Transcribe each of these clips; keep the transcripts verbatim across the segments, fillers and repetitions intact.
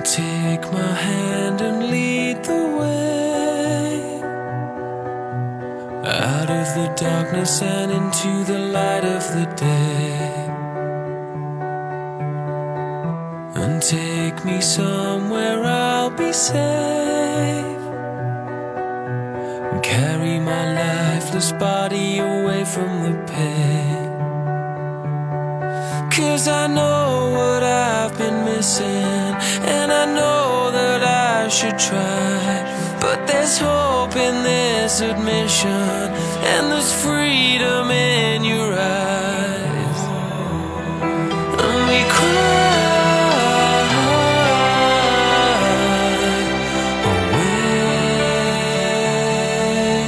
Take my hand and lead the way out of the darkness and into the light of the day, and take me somewhere I'll be safe, and carry my lifeless body away from the pain. 'Cause I know what I've been missing, and I know that I should try, but there's hope in this admission, and there's freedom in your eyes. And we cry away.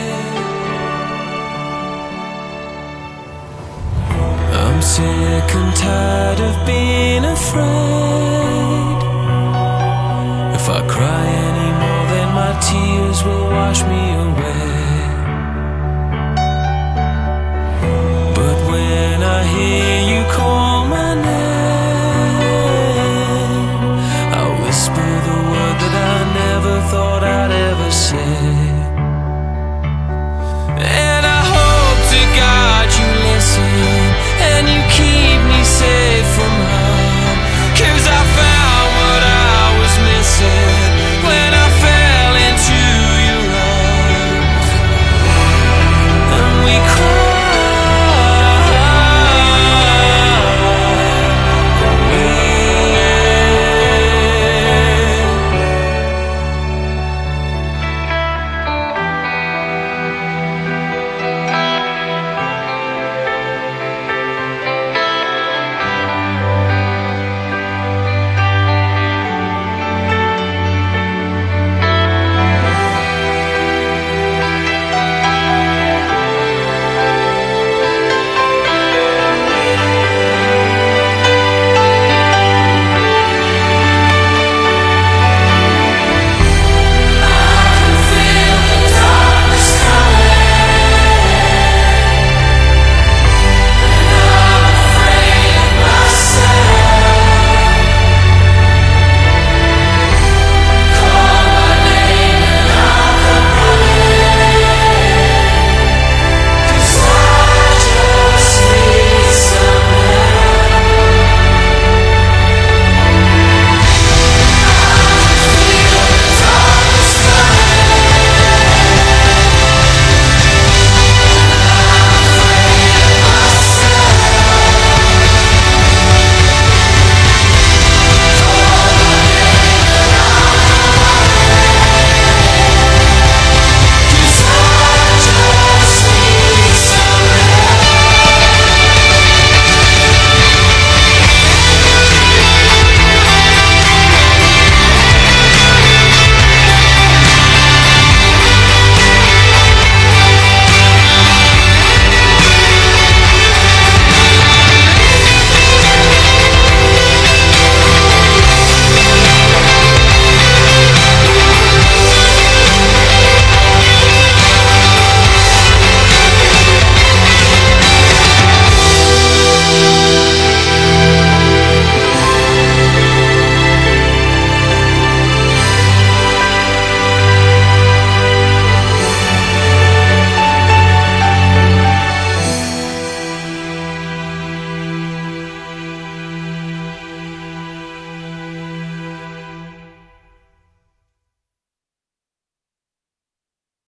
I'm sick and tired of being afraid. If I cry anymore, then my tears will wash me